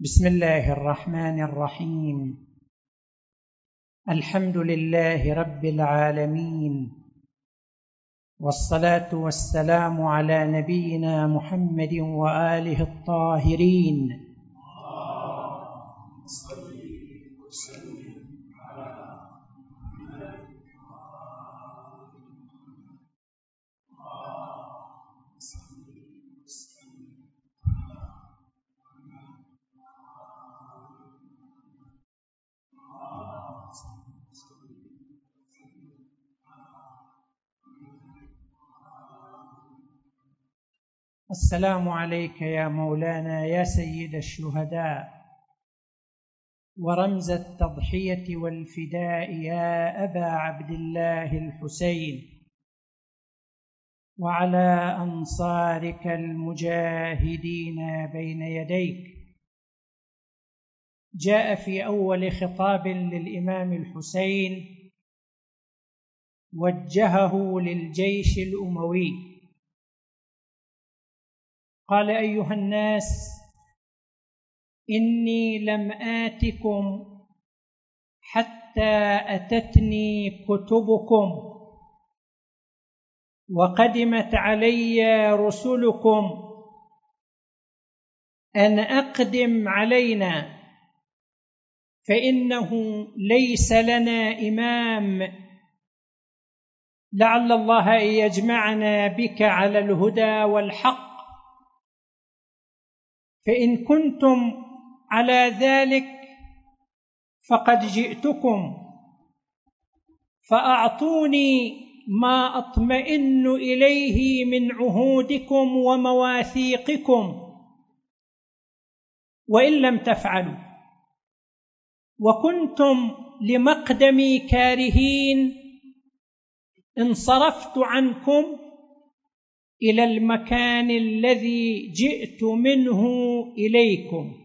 بسم الله الرحمن الرحيم. الحمد لله رب العالمين، والصلاة والسلام على نبينا محمد وآله الطاهرين. السلام عليك يا مولانا يا سيد الشهداء ورمز التضحية والفداء يا أبا عبد الله الحسين، وعلى أنصارك المجاهدين بين يديك. جاء في أول خطاب للإمام الحسين وجهه للجيش الأموي، قال: أيها الناس، إني لم آتكم حتى أتتني كتبكم، وقدمت علي رسلكم أن أقدم علينا، فإنه ليس لنا إمام، لعل الله أن يجمعنا بك على الهدى والحق، فإن كنتم على ذلك فقد جئتكم، فأعطوني ما أطمئن إليه من عهودكم ومواثيقكم، وإن لم تفعلوا وكنتم لمقدمي كارهين انصرفت عنكم إلى المكان الذي جئت منه إليكم.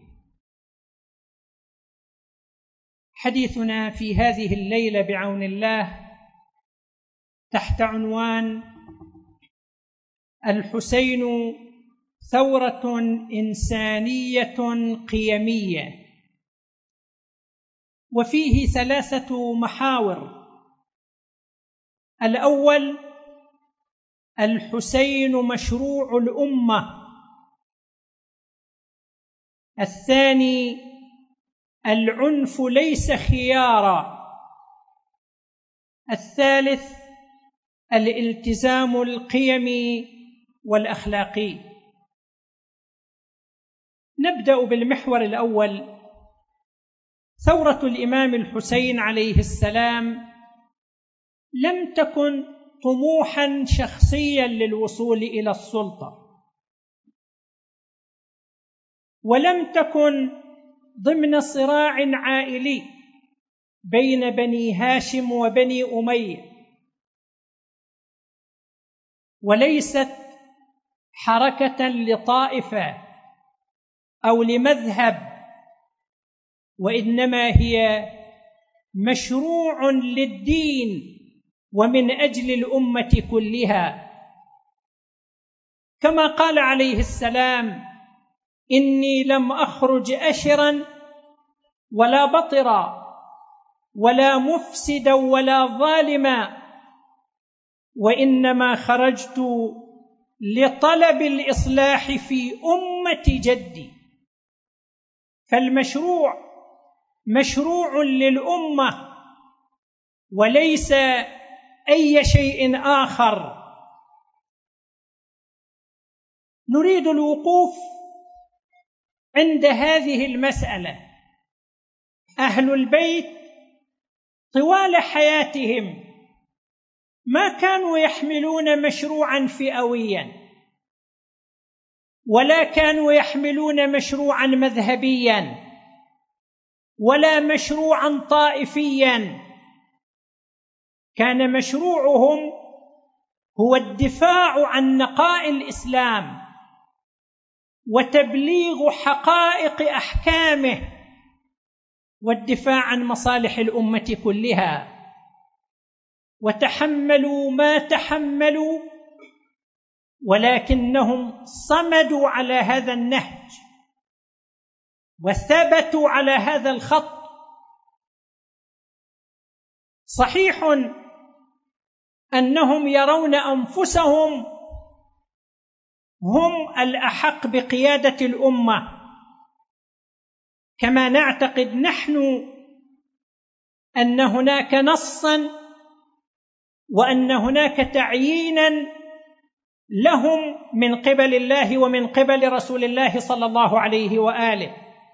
حديثنا في هذه الليلة بعون الله تحت عنوان الحسين ثورة إنسانية قيمية، وفيه 3 محاور. الأول: الحسين مشروع الأمة. الثاني: العنف ليس خيارا. الثالث: الالتزام القيمي والأخلاقي. نبدأ بالمحور الأول. ثورة الإمام الحسين عليه السلام لم تكن طموحاً شخصياً للوصول إلى السلطة، ولم تكن ضمن صراع عائلي بين بني هاشم وبني أمية، وليست حركة لطائفة أو لمذهب، وإنما هي مشروع للدين ومن أجل الأمة كلها، كما قال عليه السلام: إني لم أخرج أشرا ولا بطرا ولا مفسدا ولا ظالما، وإنما خرجت لطلب الإصلاح في أمة جدي. فالمشروع مشروع للأمة وليس أي شيء آخر. نريد الوقوف عند هذه المسألة. أهل البيت طوال حياتهم ما كانوا يحملون مشروعا فئويا، ولا كانوا يحملون مشروعا مذهبيا، ولا مشروعا طائفيا. كان مشروعهم هو الدفاع عن نقاء الإسلام وتبليغ حقائق أحكامه والدفاع عن مصالح الأمة كلها، وتحملوا ما تحملوا، ولكنهم صمدوا على هذا النهج وثبتوا على هذا الخط. صحيح أنهم يرون أنفسهم هم الأحق بقيادة الأمة، كما نعتقد نحن أن هناك نصاً وأن هناك تعييناً لهم من قبل الله ومن قبل رسول الله صلى الله عليه وآله،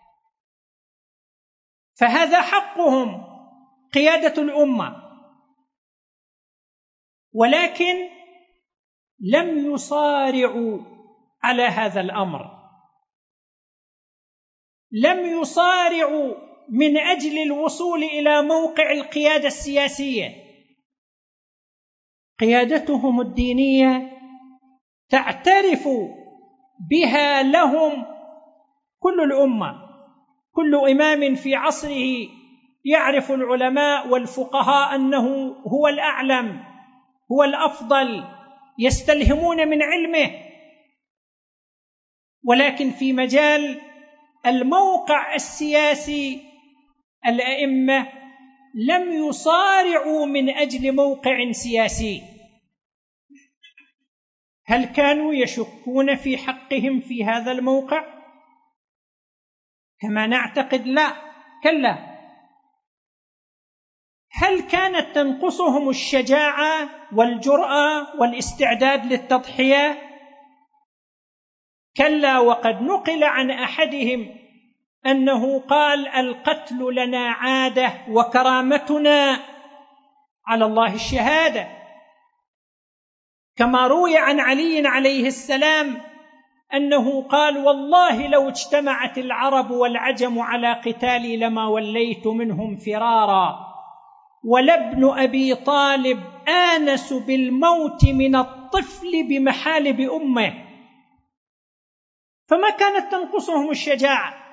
فهذا حقهم قيادة الأمة. ولكن لم يصارعوا على هذا الأمر، لم يصارعوا من أجل الوصول إلى موقع القيادة السياسية. قيادتهم الدينية تعترف بها لهم كل الأمة، كل إمام في عصره يعرف العلماء والفقهاء أنه هو الأعلم، هو الأفضل، يستلهمون من علمه. ولكن في مجال الموقع السياسي الأئمة لم يصارعوا من أجل موقع سياسي. هل كانوا يشكون في حقهم في هذا الموقع؟ كما نعتقد لا، كلا. هل كانت تنقصهم الشجاعة والجرأة والاستعداد للتضحية؟ كلا، وقد نقل عن أحدهم أنه قال: القتل لنا عادة وكرامتنا على الله الشهادة. كما روي عن علي عليه السلام أنه قال: والله لو اجتمعت العرب والعجم على قتالي لما وليت منهم فرارا، ولابن أبي طالب آنس بالموت من الطفل بمحالب أمه. فما كانت تنقصهم الشجاعة.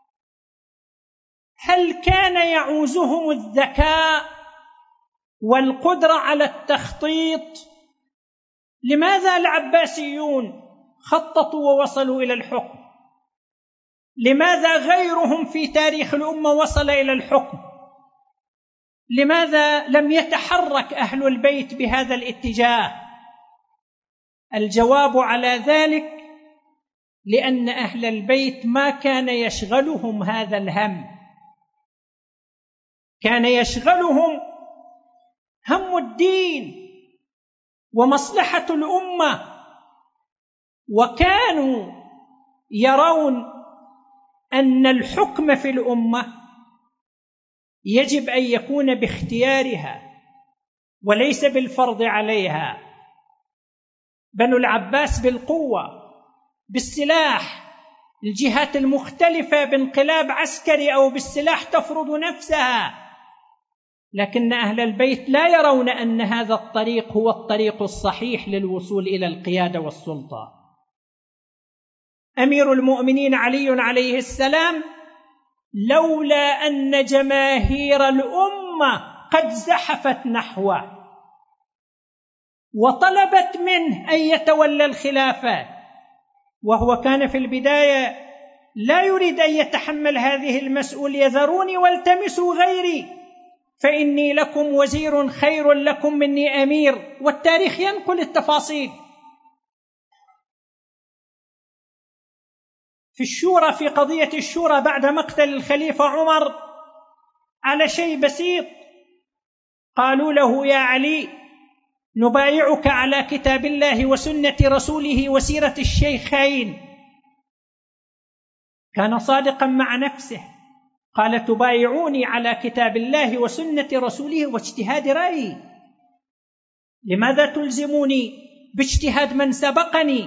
هل كان يعوزهم الذكاء والقدرة على التخطيط؟ لماذا العباسيون خططوا ووصلوا إلى الحكم؟ لماذا غيرهم في تاريخ الأمة وصل إلى الحكم؟ لماذا لم يتحرك أهل البيت بهذا الاتجاه؟ الجواب على ذلك لأن أهل البيت ما كان يشغلهم هذا الهم، كان يشغلهم هم الدين ومصلحة الأمة، وكانوا يرون أن الحكم في الأمة يجب أن يكون باختيارها وليس بالفرض عليها. بنو العباس بالقوة، بالسلاح، الجهات المختلفة بانقلاب عسكري أو بالسلاح تفرض نفسها، لكن أهل البيت لا يرون أن هذا الطريق هو الطريق الصحيح للوصول إلى القيادة والسلطة. أمير المؤمنين علي عليه السلام لولا أن جماهير الأمة قد زحفت نحوه وطلبت منه أن يتولى الخلافة، وهو كان في البداية لا يريد أن يتحمل هذه المسؤولية: ذروني والتمسوا غيري فإني لكم وزير خير لكم مني أمير. والتاريخ ينقل التفاصيل. في الشورى، في قضية الشورى بعد مقتل الخليفة عمر، على شيء بسيط قالوا له: يا علي، نبايعك على كتاب الله وسنة رسوله وسيرة الشيخين. كان صادقا مع نفسه، قال: تبايعوني على كتاب الله وسنة رسوله واجتهاد رأيي، لماذا تلزموني باجتهاد من سبقني؟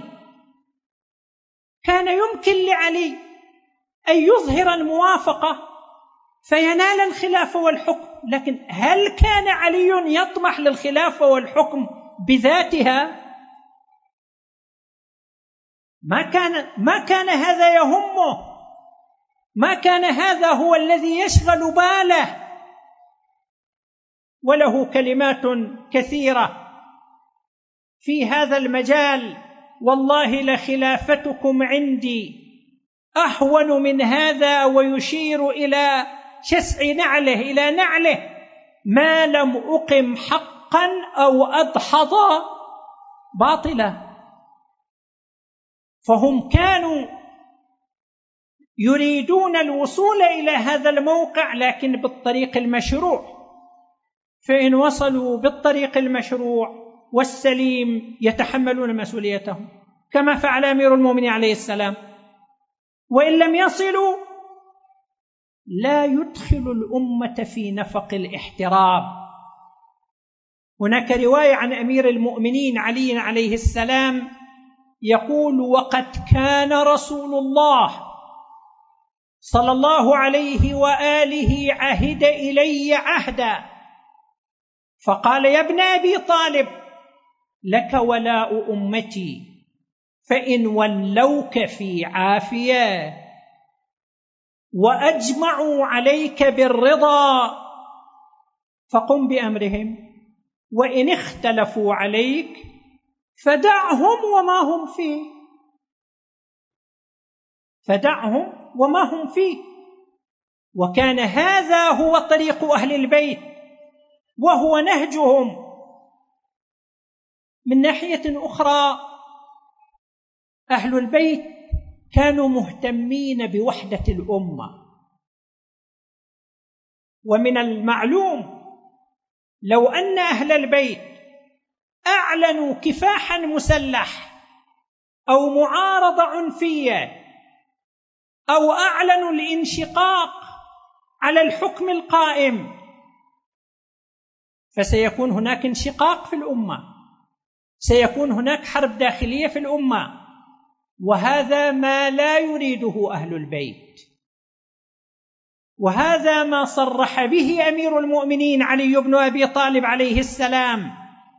كان يمكن لعلي أن يظهر الموافقة فينال الخلافة والحكم، لكن هل كان علي يطمح للخلافة والحكم بذاتها؟ ما كان هذا يهمه، ما كان هذا هو الذي يشغل باله. وله كلمات كثيرة في هذا المجال: والله لخلافتكم عندي أهون من هذا، ويشير إلى شسع نعله، إلى نعله: ما لم أقم حقا أو أدحض باطلا. فهم كانوا يريدون الوصول إلى هذا الموقع لكن بالطريق المشروع، فإن وصلوا بالطريق المشروع والسليم يتحملون مسؤوليتهم كما فعل أمير المؤمنين عليه السلام، وإن لم يصلوا لا يدخل الأمة في نفق الاحتراب. هناك رواية عن أمير المؤمنين علي عليه السلام يقول: وقد كان رسول الله صلى الله عليه وآله عهد إلي عهدا فقال: يا ابن أبي طالب، لك ولاء أمتي، فإن ولوك في عافية وأجمعوا عليك بالرضا فقم بأمرهم، وإن اختلفوا عليك فدعهم وما هم فيه، فدعهم وما هم فيه. وكان هذا هو طريق أهل البيت وهو نهجهم. من ناحية أخرى، أهل البيت كانوا مهتمين بوحدة الأمة، ومن المعلوم لو أن أهل البيت أعلنوا كفاحا مسلح أو معارضة عنفية أو أعلنوا الانشقاق على الحكم القائم، فسيكون هناك انشقاق في الأمة، سيكون هناك حرب داخلية في الأمة، وهذا ما لا يريده أهل البيت. وهذا ما صرح به أمير المؤمنين علي بن أبي طالب عليه السلام،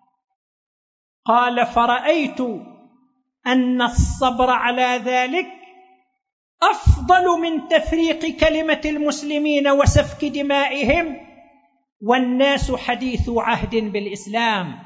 قال: فرأيت أن الصبر على ذلك أفضل من تفريق كلمة المسلمين وسفك دمائهم والناس حديث عهد بالإسلام.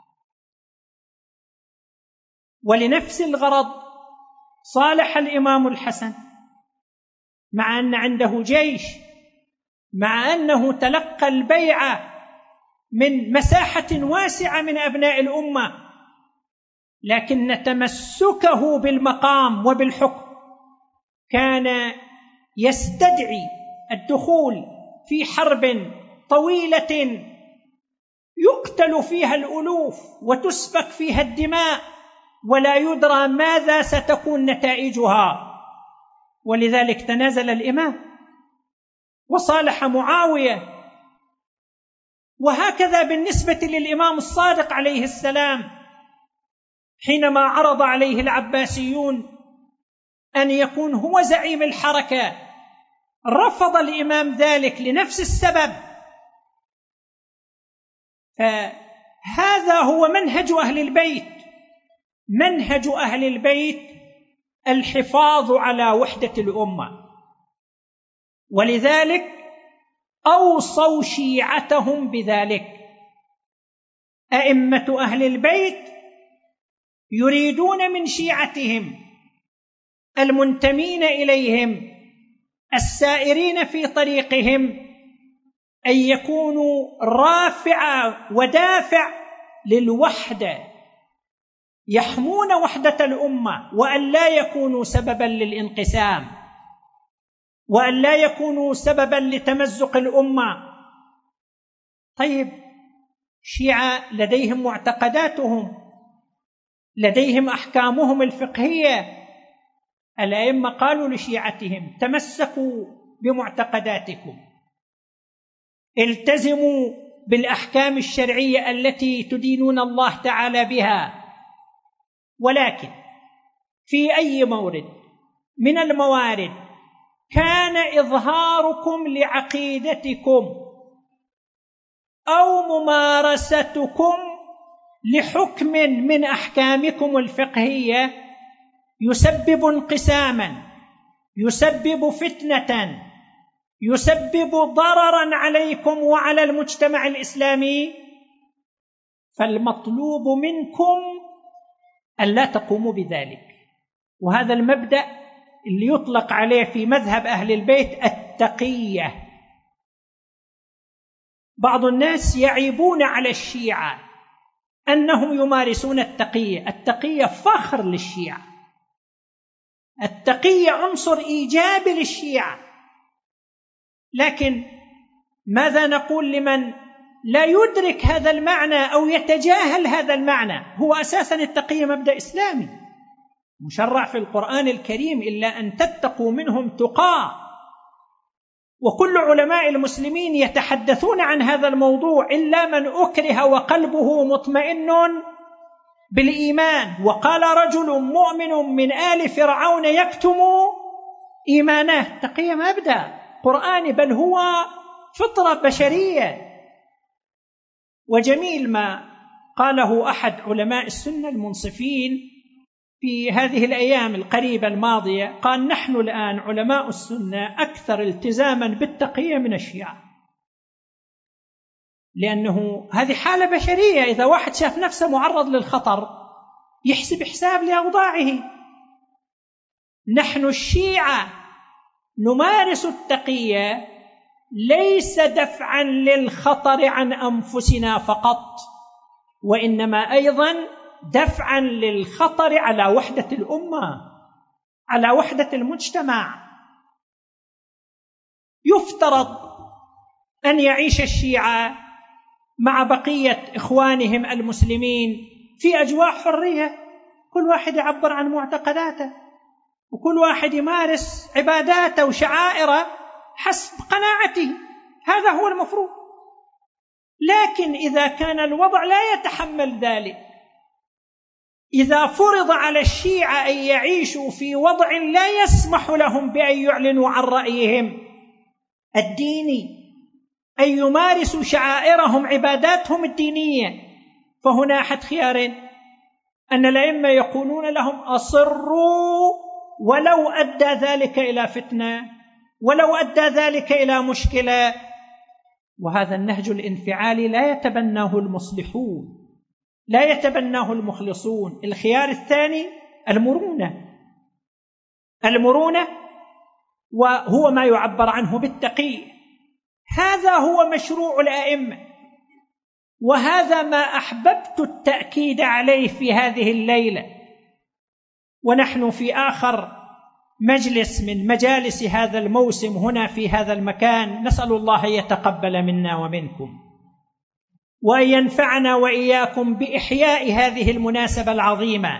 ولنفس الغرض صالح الإمام الحسن، مع أن عنده جيش، مع أنه تلقى البيعة من مساحة واسعة من أبناء الأمة، لكن تمسكه بالمقام وبالحكم كان يستدعي الدخول في حرب طويلة يقتل فيها الألوف وتسفك فيها الدماء ولا يدرى ماذا ستكون نتائجها. ولذلك تنازل الإمام وصالح معاوية. وهكذا بالنسبة للإمام الصادق عليه السلام، حينما عرض عليه العباسيون أن يكون هو زعيم الحركة رفض الإمام ذلك لنفس السبب. فهذا هو منهج أهل البيت. منهج أهل البيت الحفاظ على وحدة الأمة، ولذلك أوصوا شيعتهم بذلك. أئمة أهل البيت يريدون من شيعتهم المنتمين إليهم السائرين في طريقهم أن يكونوا رافع ودافع للوحدة، يحمون وحدة الأمة، وأن لا يكونوا سببا للانقسام، وأن لا يكونوا سببا لتمزق الأمة. طيب، الشيعة لديهم معتقداتهم، لديهم أحكامهم الفقهية. الأئمة قالوا لشيعتهم: تمسكوا بمعتقداتكم، التزموا بالأحكام الشرعية التي تدينون الله تعالى بها، ولكن في أي مورد من الموارد كان إظهاركم لعقيدتكم أو ممارستكم لحكم من أحكامكم الفقهية يسبب انقساما، يسبب فتنة، يسبب ضررا عليكم وعلى المجتمع الإسلامي، فالمطلوب منكم أن لا تقوموا بذلك. وهذا المبدأ اللي يطلق عليه في مذهب أهل البيت التقية. بعض الناس يعيبون على الشيعة أنهم يمارسون التقية. التقية فخر للشيعة، التقية عنصر إيجابي للشيعة. لكن ماذا نقول لمن لا يدرك هذا المعنى أو يتجاهل هذا المعنى؟ هو أساسا التقية مبدأ إسلامي مشرع في القرآن الكريم، إلا أن تتقوا منهم تقاه. وكل علماء المسلمين يتحدثون عن هذا الموضوع إلا من أكره وقلبه مطمئن بالإيمان. وقال رجل مؤمن من آل فرعون يكتم إيمانه. التقية مبدأ قرآني، بل هو فطرة بشرية. وجميل ما قاله أحد علماء السنة المنصفين في هذه الأيام القريبة الماضية، قال: نحن الآن علماء السنة أكثر التزاما بالتقية من الشيعة، لأنه هذه حالة بشرية. إذا واحد شاف نفسه معرض للخطر يحسب حساب لأوضاعه. نحن الشيعة نمارس التقية ليس دفعا للخطر عن أنفسنا فقط، وإنما أيضا دفعا للخطر على وحدة الأمة، على وحدة المجتمع. يفترض أن يعيش الشيعة مع بقية إخوانهم المسلمين في أجواء حرية، كل واحد يعبر عن معتقداته، وكل واحد يمارس عباداته وشعائره حسب قناعته. هذا هو المفروض. لكن إذا كان الوضع لا يتحمل ذلك، إذا فرض على الشيعة أن يعيشوا في وضع لا يسمح لهم بأن يعلنوا عن رأيهم الديني، أن يمارسوا شعائرهم عباداتهم الدينية، فهنا أحد خيارين: أن الأئمة يقولون لهم أصروا ولو أدى ذلك إلى فتنة، ولو أدى ذلك إلى مشكلة. وهذا النهج الانفعالي لا يتبناه المصلحون، لا يتبناه المخلصون. الخيار الثاني المرونة، وهو ما يعبر عنه بالتقية. هذا هو مشروع الأئمة، وهذا ما أحببت التأكيد عليه في هذه الليلة، ونحن في آخر مجلس من مجالس هذا الموسم هنا في هذا المكان. نسأل الله يتقبل منا ومنكم، وأن ينفعنا وإياكم بإحياء هذه المناسبة العظيمة.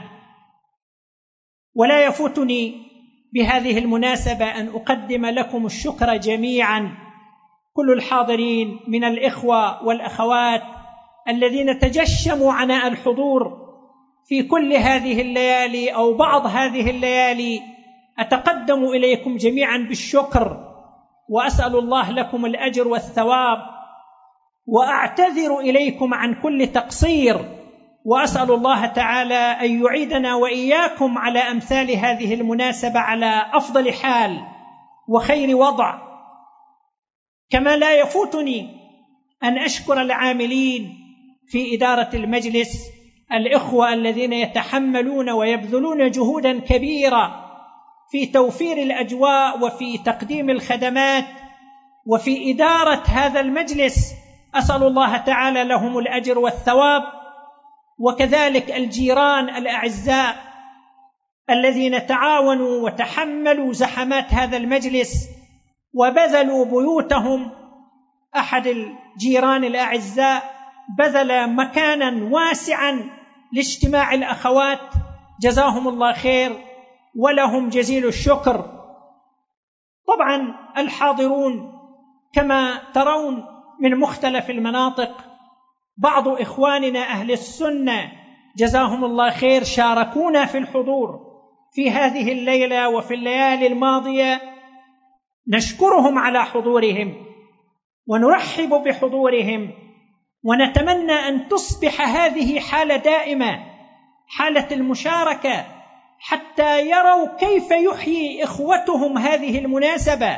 ولا يفوتني بهذه المناسبة أن أقدم لكم الشكر جميعا، كل الحاضرين من الإخوة والأخوات الذين تجشموا عناء الحضور في كل هذه الليالي أو بعض هذه الليالي. أتقدم إليكم جميعا بالشكر، وأسأل الله لكم الأجر والثواب، وأعتذر إليكم عن كل تقصير، وأسأل الله تعالى أن يعيدنا وإياكم على أمثال هذه المناسبة على أفضل حال وخير وضع. كما لا يفوتني أن أشكر العاملين في إدارة المجلس، الإخوة الذين يتحملون ويبذلون جهودا كبيرة في توفير الأجواء وفي تقديم الخدمات وفي إدارة هذا المجلس. أسأل الله تعالى لهم الأجر والثواب. وكذلك الجيران الأعزاء الذين تعاونوا وتحملوا زحمات هذا المجلس وبذلوا بيوتهم. أحد الجيران الأعزاء بذل مكانا واسعا لاجتماع الأخوات، جزاهم الله خير ولهم جزيل الشكر. طبعا الحاضرون كما ترون من مختلف المناطق، بعض إخواننا أهل السنة جزاهم الله خير شاركونا في الحضور في هذه الليلة وفي الليالي الماضية. نشكرهم على حضورهم ونرحب بحضورهم، ونتمنى أن تصبح هذه حالة دائمة، حالة المشاركة، حتى يروا كيف يحيي إخوتهم هذه المناسبة،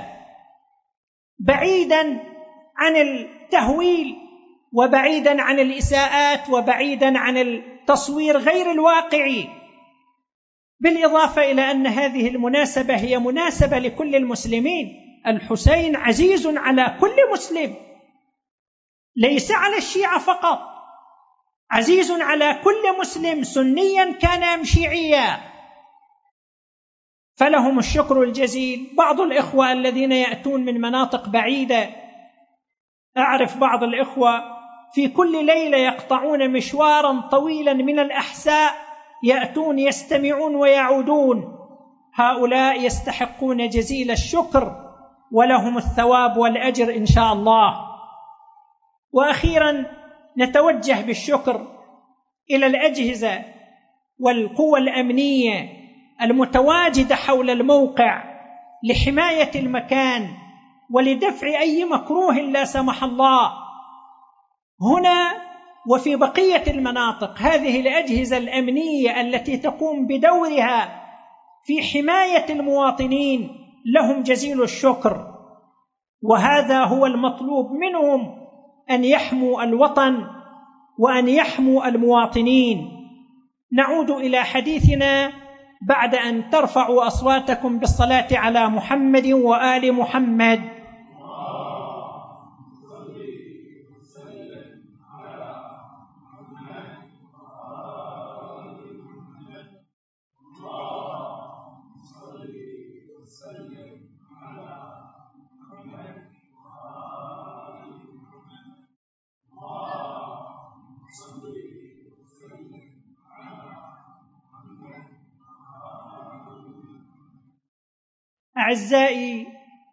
بعيدا عن التهويل وبعيدا عن الإساءات وبعيدا عن التصوير غير الواقعي. بالإضافة إلى أن هذه المناسبة هي مناسبة لكل المسلمين. الحسين عزيز على كل مسلم، ليس على الشيعة فقط، عزيز على كل مسلم سنيا كان أم شيعيا، فلهم الشكر الجزيل. بعض الإخوة الذين يأتون من مناطق بعيدة، أعرف بعض الإخوة في كل ليلة يقطعون مشوارا طويلا من الأحساء، يأتون يستمعون ويعودون، هؤلاء يستحقون جزيل الشكر ولهم الثواب والأجر إن شاء الله. وأخيرا نتوجه بالشكر إلى الأجهزة والقوى الأمنية المتواجدة حول الموقع لحماية المكان ولدفع أي مكروه لا سمح الله. هنا وفي بقية المناطق هذه الأجهزة الأمنية التي تقوم بدورها في حماية المواطنين لهم جزيل الشكر، وهذا هو المطلوب منهم، أن يحموا الوطن وأن يحموا المواطنين. نعود إلى حديثنا بعد أن ترفعوا أصواتكم بالصلاة على محمد وآل محمد. أعزائي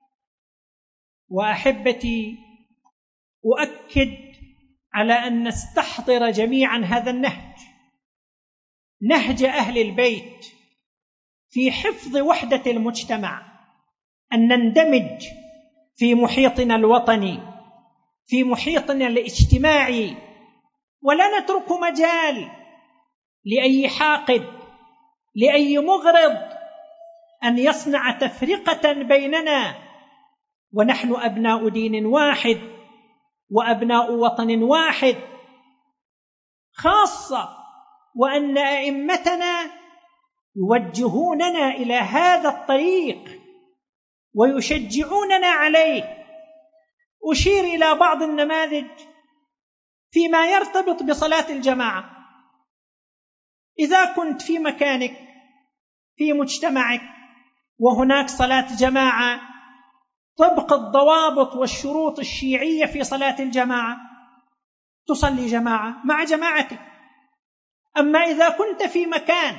وأحبتي، أؤكد على أن نستحضر جميعا هذا النهج، نهج أهل البيت في حفظ وحدة المجتمع، أن نندمج في محيطنا الوطني، في محيطنا الاجتماعي، ولا نترك مجال لأي حاقد، لأي مغرض أن يصنع تفرقة بيننا، ونحن أبناء دين واحد وأبناء وطن واحد، خاصة وأن أئمتنا يوجهوننا إلى هذا الطريق ويشجعوننا عليه. أشير إلى بعض النماذج فيما يرتبط بصلاة الجماعة. إذا كنت في مكانك في مجتمعك وهناك صلاة جماعة طبق الضوابط والشروط الشيعية في صلاة الجماعة، تصلي جماعة مع جماعتك. أما إذا كنت في مكان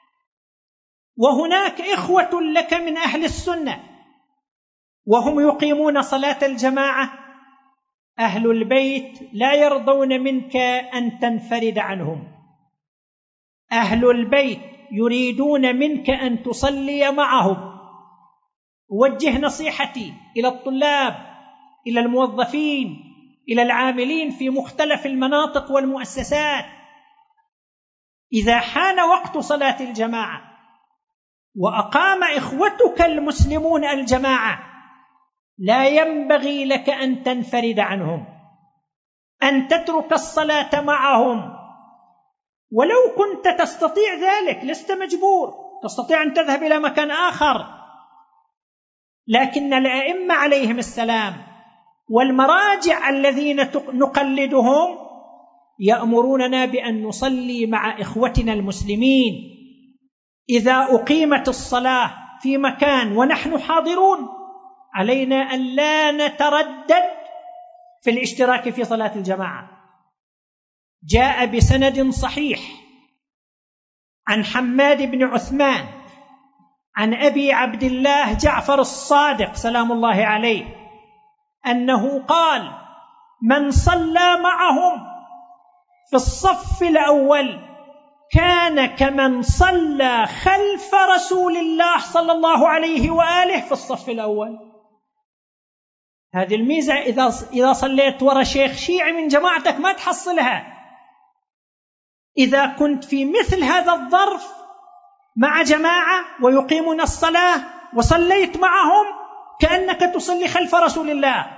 وهناك إخوة لك من أهل السنة وهم يقيمون صلاة الجماعة، أهل البيت لا يرضون منك أن تنفرد عنهم، أهل البيت يريدون منك أن تصلي معهم. أوجه نصيحتي إلى الطلاب، إلى الموظفين، إلى العاملين في مختلف المناطق والمؤسسات: إذا حان وقت صلاة الجماعة وأقام إخوتك المسلمون الجماعة، لا ينبغي لك أن تنفرد عنهم، أن تترك الصلاة معهم. ولو كنت تستطيع ذلك، لست مجبور، تستطيع أن تذهب إلى مكان آخر، لكن الأئمة عليهم السلام والمراجع الذين نقلدهم يأمروننا بأن نصلي مع إخوتنا المسلمين. إذا أقيمت الصلاة في مكان ونحن حاضرون، علينا أن لا نتردد في الاشتراك في صلاة الجماعة. جاء بسند صحيح عن حماد بن عثمان عن أبي عبد الله جعفر الصادق سلام الله عليه أنه قال: من صلى معهم في الصف الأول كان كمن صلى خلف رسول الله صلى الله عليه وآله في الصف الأول. هذه الميزة إذا صليت وراء شيخ شيعي من جماعتك ما تحصلها. إذا كنت في مثل هذا الظرف مع جماعة ويقيمون الصلاة وصليت معهم، كأنك تصلي خلف رسول الله.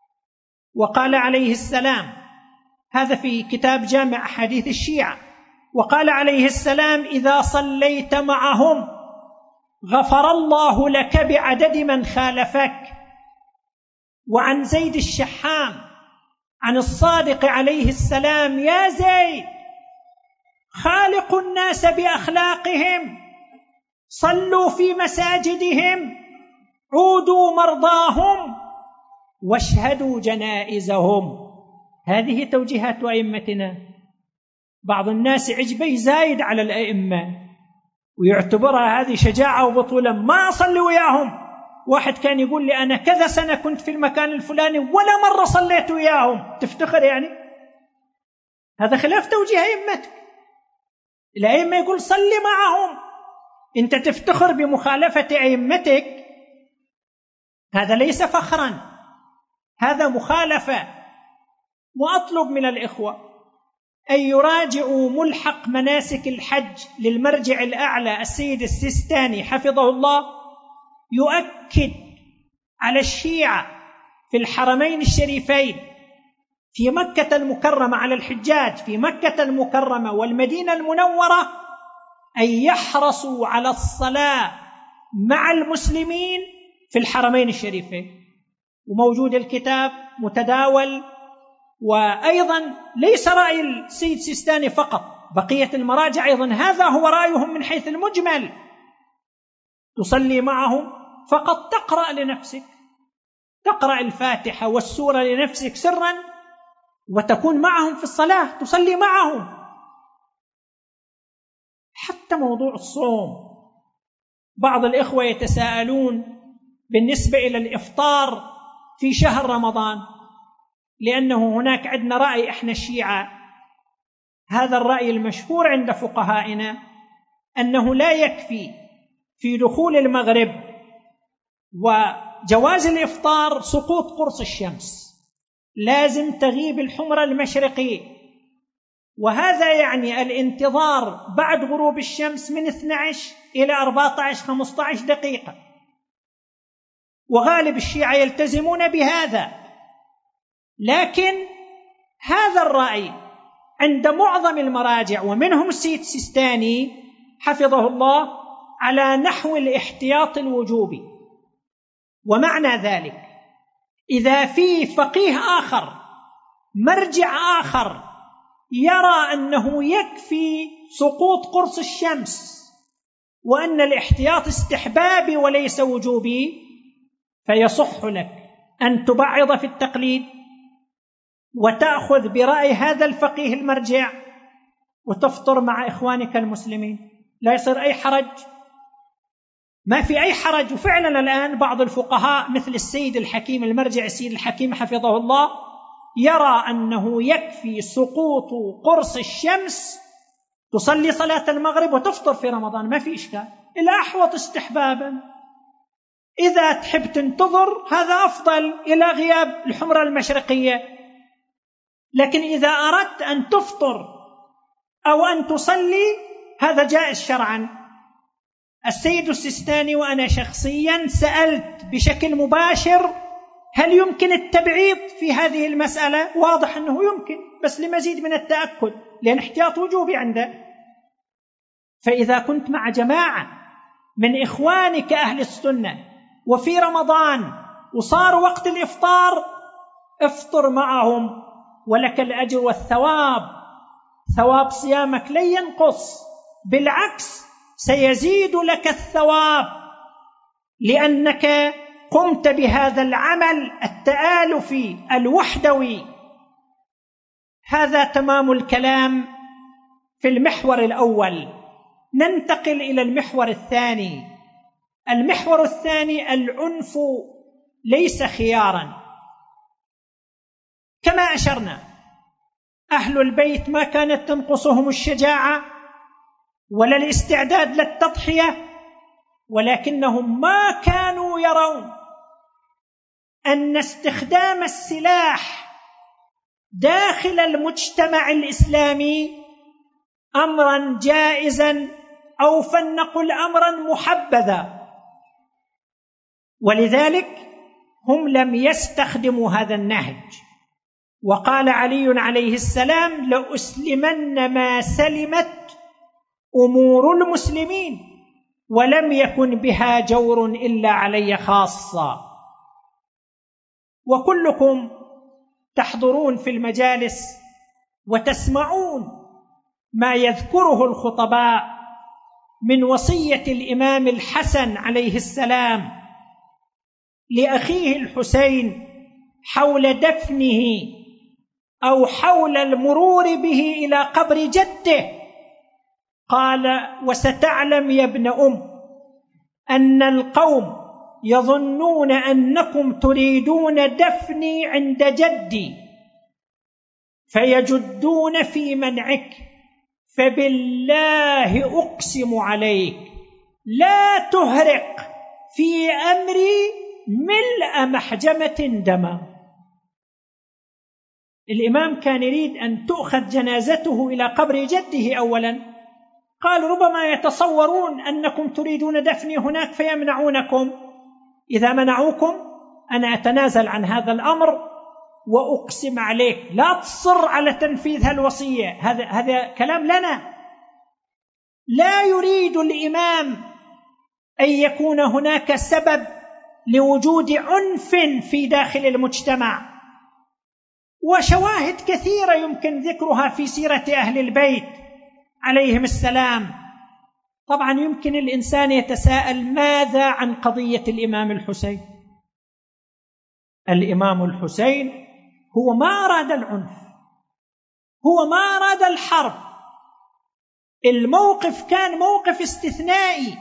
وقال عليه السلام، هذا في كتاب جامع أحاديث الشيعة، وقال عليه السلام: إذا صليت معهم غفر الله لك بعدد من خالفك. وعن زيد الشحام عن الصادق عليه السلام: يا زيد، خالقوا الناس بأخلاقهم، صلوا في مساجدهم، عودوا مرضاهم، واشهدوا جنائزهم. هذه توجيهات أئمتنا. بعض الناس عجبه زايد على الأئمة ويعتبرها هذه شجاعة وبطولة، ما أصلي وياهم. واحد كان يقول لي: أنا كذا سنة كنت في المكان الفلاني ولا مرة صليت وياهم. تفتخر يعني؟ هذا خلاف توجيه أئمتك. الأئمة يقول صلي معهم، أنت تفتخر بمخالفة أئمتك، هذا ليس فخرا، هذا مخالفة. وأطلب من الإخوة أن يراجعوا ملحق مناسك الحج للمرجع الأعلى السيد السيستاني حفظه الله، يؤكد على الشيعة في الحرمين الشريفين في مكة المكرمة، على الحجاج في مكة المكرمة والمدينة المنورة، أن يحرصوا على الصلاة مع المسلمين في الحرمين الشريفين. وموجود الكتاب متداول. وأيضا ليس رأي السيد سيستاني فقط، بقية المراجع أيضا هذا هو رأيهم من حيث المجمل. تصلي معهم فقط تقرأ لنفسك، تقرأ الفاتحة والسورة لنفسك سرا وتكون معهم في الصلاة، تصلي معهم. حتى موضوع الصوم، بعض الإخوة يتساءلون بالنسبة إلى الإفطار في شهر رمضان، لأنه هناك عندنا رأي إحنا الشيعة، هذا الرأي المشهور عند فقهائنا، أنه لا يكفي في دخول المغرب وجواز الإفطار سقوط قرص الشمس، لازم تغيب الحمرة المشرقي، وهذا يعني الانتظار بعد غروب الشمس من 12 إلى 14-15 دقيقة، وغالب الشيعة يلتزمون بهذا. لكن هذا الرأي عند معظم المراجع ومنهم السيد سيستاني حفظه الله على نحو الاحتياط الوجوبي. ومعنى ذلك إذا في فقيه آخر، مرجع آخر، يرى أنه يكفي سقوط قرص الشمس وأن الاحتياط استحبابي وليس وجوبي، فيصح لك أن تبعض في التقليد وتأخذ برأي هذا الفقيه المرجع وتفطر مع إخوانك المسلمين، لا يصير أي حرج، ما في أي حرج. وفعلا الآن بعض الفقهاء مثل السيد الحكيم المرجع السيد الحكيم حفظه الله يرى أنه يكفي سقوط قرص الشمس، تصلي صلاة المغرب وتفطر في رمضان، ما في إشكال، الأحوط استحبابا. إذا تحب تنتظر هذا أفضل إلى غياب الحمرة المشرقية، لكن إذا أردت أن تفطر أو أن تصلي هذا جائز شرعا. السيد السيستاني وأنا شخصيا سألت بشكل مباشر هل يمكن التبعيض في هذه المسألة؟ واضح أنه يمكن، بس لمزيد من التأكد، لأن احتياط وجوبي عنده. فإذا كنت مع جماعة من إخوانك أهل السنة وفي رمضان وصار وقت الإفطار، افطر معهم ولك الأجر والثواب، ثواب صيامك لن ينقص، بالعكس سيزيد لك الثواب، لأنك قمت بهذا العمل التآلفي الوحدوي. هذا تمام الكلام في المحور الأول. ننتقل إلى المحور الثاني. المحور الثاني: العنف ليس خيارا. كما أشرنا، أهل البيت ما كانت تنقصهم الشجاعة ولا الاستعداد للتضحية، ولكنهم ما كانوا يرون أن استخدام السلاح داخل المجتمع الإسلامي أمرا جائزا، أو فلنقل أمرا محبذا، ولذلك هم لم يستخدموا هذا النهج. وقال علي عليه السلام: لأسلمن ما سلمت أمور المسلمين ولم يكن بها جور إلا علي خاصة. وكلكم تحضرون في المجالس وتسمعون ما يذكره الخطباء من وصية الإمام الحسن عليه السلام لأخيه الحسين حول دفنه أو حول المرور به إلى قبر جده. قال: وستعلم يا ابن أن القوم يظنون أنكم تريدون دفني عند جدي فيجدون في منعك، فبالله أقسم عليك لا تهرق في أمري ملء محجمة دما. الإمام كان يريد أن تؤخذ جنازته إلى قبر جده أولا. قال: ربما يتصورون أنكم تريدون دفني هناك فيمنعونكم. إذا منعوكم أنا أتنازل عن هذا الأمر وأقسم عليك لا تصر على تنفيذ هالوصية. هذا كلام لنا. لا يريد الإمام أن يكون هناك سبب لوجود عنف في داخل المجتمع. وشواهد كثيرة يمكن ذكرها في سيرة أهل البيت عليهم السلام. طبعا يمكن الإنسان يتساءل: ماذا عن قضية الإمام الحسين؟ الإمام الحسين هو ما أراد العنف، هو ما أراد الحرب. الموقف كان موقف استثنائي.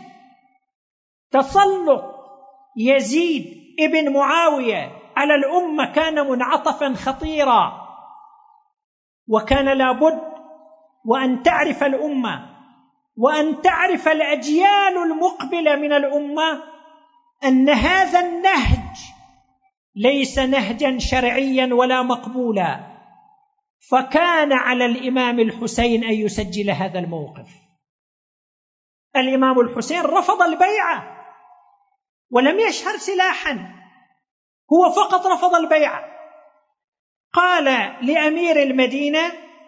تسلط يزيد ابن معاوية على الأمة كان منعطفا خطيرا، وكان لابد وأن تعرف الأمة وأن تعرف الأجيال المقبلة من الأمة أن هذا النهج ليس نهجا شرعيا ولا مقبولا. فكان على الإمام الحسين أن يسجل هذا الموقف. الإمام الحسين رفض البيعة ولم يشهر سلاحا، هو فقط رفض البيعة. قال لأمير المدينة: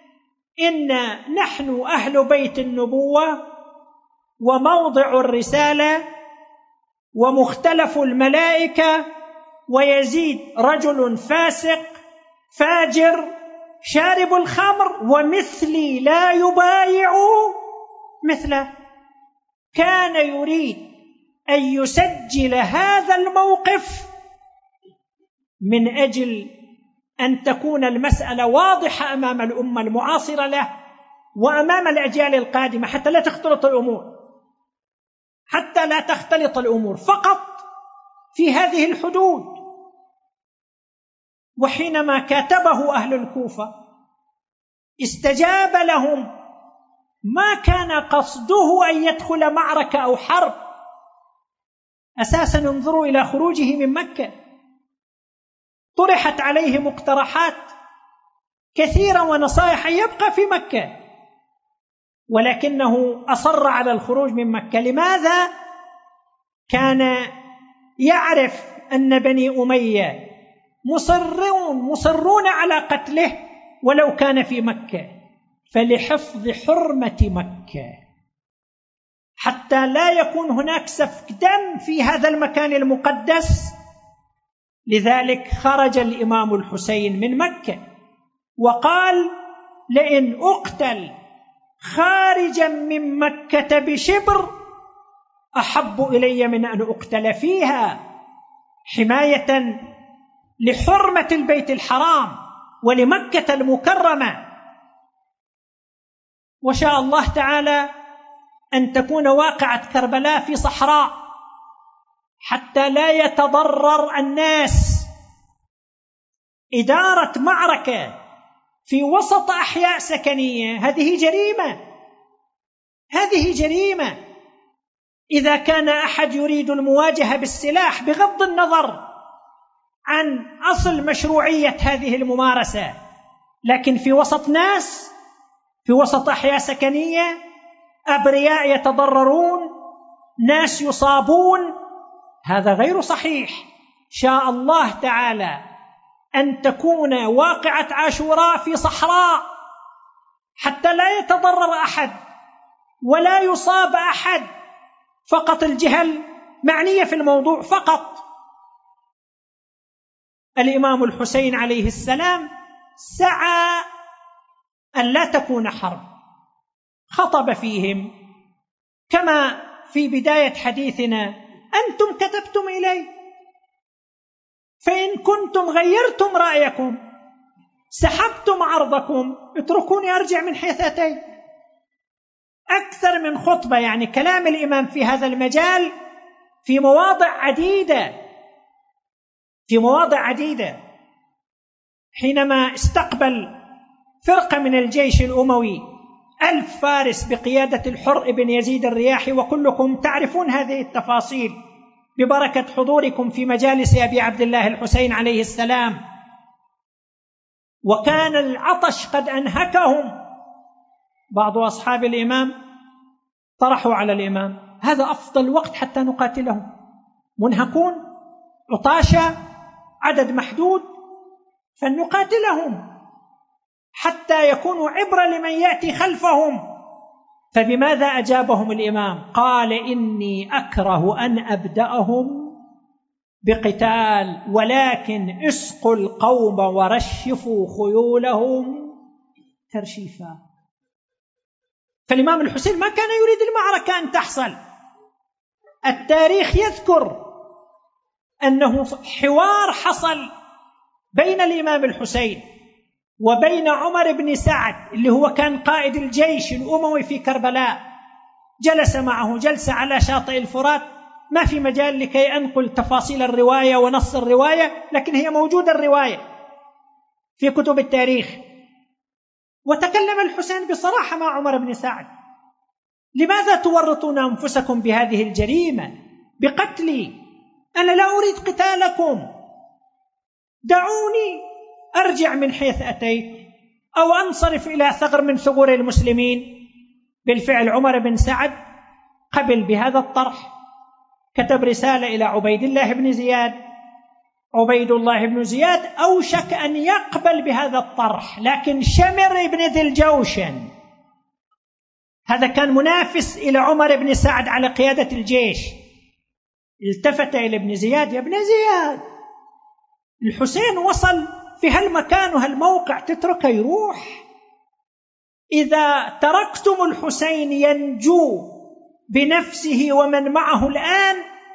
نحن أهل بيت النبوة وموضع الرسالة ومختلف الملائكة، ويزيد رجل فاسق فاجر شارب الخمر ومثلي لا يبايع مثله. كان يريد أن يسجل هذا الموقف من أجل أن تكون المسألة واضحة أمام الأمة المعاصرة له وأمام الأجيال القادمة، حتى لا تختلط الأمور فقط في هذه الحدود. وحينما كاتبه أهل الكوفة استجاب لهم، ما كان قصده أن يدخل معركة أو حرب. أساسا انظروا إلى خروجه من مكة، طرحت عليه مقترحات كثيرة ونصائح أن يبقى في مكة، ولكنه أصر على الخروج من مكة. لماذا؟ كان يعرف أن بني أمية مصرون على قتله ولو كان في مكة، فلحفظ حرمة مكة حتى لا يكون هناك سفك دم في هذا المكان المقدس. لذلك خرج الإمام الحسين من مكة وقال: لئن أقتل خارجا من مكة بشبر أحب إلي من أن أقتل فيها، حماية لحرمة البيت الحرام ولمكة المكرمة. وشاء الله تعالى أن تكون واقعة كربلاء في صحراء حتى لا يتضرر الناس. إدارة معركة في وسط أحياء سكنية هذه جريمة. إذا كان أحد يريد المواجهة بالسلاح بغض النظر عن أصل مشروعية هذه الممارسة، لكن في وسط ناس، في وسط أحياء سكنية، أبرياء يتضررون، ناس يصابون، هذا غير صحيح. شاء الله تعالى أن تكون واقعة عاشوراء في صحراء حتى لا يتضرر أحد ولا يصاب أحد، فقط الجهة المعنية في الموضوع فقط. الإمام الحسين عليه السلام سعى أن لا تكون حرب، خطب فيهم كما في بداية حديثنا: أنتم كتبتم إلي، فإن كنتم غيرتم رأيكم سحبتم عرضكم اتركوني أرجع من حيث أتيت. أكثر من خطبة، يعني كلام الإمام في هذا المجال في مواضع عديدة. حينما استقبل فرقة من الجيش الأموي 1000 فارس بقيادة الحر بن يزيد الرياحي، وكلكم تعرفون هذه التفاصيل ببركة حضوركم في مجالس أبي عبد الله الحسين عليه السلام، وكان العطش قد أنهكهم. بعض أصحاب الإمام طرحوا على الإمام: هذا أفضل وقت حتى نقاتلهم، منهكون، عطاشة، عدد محدود، فلنقاتلهم حتى يكونوا عبرة لمن يأتي خلفهم. فبماذا أجابهم الإمام؟ قال: إني أكره أن أبدأهم بقتال، ولكن اسقوا القوم ورشفوا خيولهم ترشيفا. فالإمام الحسين ما كان يريد المعركة أن تحصل. التاريخ يذكر أنه حوار حصل بين الإمام الحسين وبين عمر بن سعد اللي هو كان قائد الجيش الأموي في كربلاء، جلس معه جلسة على شاطئ الفرات. ما في مجال لكي أنقل تفاصيل الرواية ونص الرواية، لكن هي موجودة الرواية في كتب التاريخ. وتكلم الحسين بصراحة مع عمر بن سعد: لماذا تورطون أنفسكم بهذه الجريمة بقتلي؟ أنا لا أريد قتالكم، دعوني أرجع من حيث أتيت أو أنصرف إلى ثغر من ثغور المسلمين. بالفعل عمر بن سعد قبل بهذا الطرح، كتب رسالة إلى عبيد الله بن زياد. عبيد الله بن زياد أوشك أن يقبل بهذا الطرح، لكن شمر بن ذي الجوشن هذا كان منافس إلى عمر بن سعد على قيادة الجيش، التفت إلى ابن زياد: يا ابن زياد، الحسين وصل في هالمكان وهالموقع، تتركه يروح؟ إذا تركتم الحسين ينجو بنفسه ومن معه الآن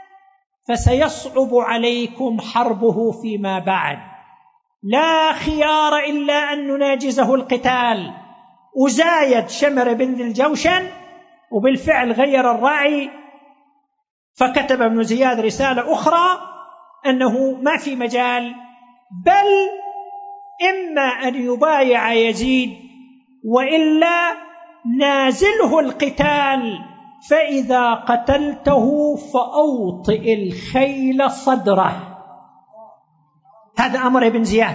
فسيصعب عليكم حربه فيما بعد، لا خيار إلا أن نناجزه القتال. وزايد شمر بن ذي الجوشن، وبالفعل غير الرأي، فكتب ابن زياد رسالة أخرى أنه ما في مجال، بل إما أن يبايع يزيد وإلا نازله القتال، فإذا قتلته فأوطئ الخيل صدره. هذا أمر ابن زياد.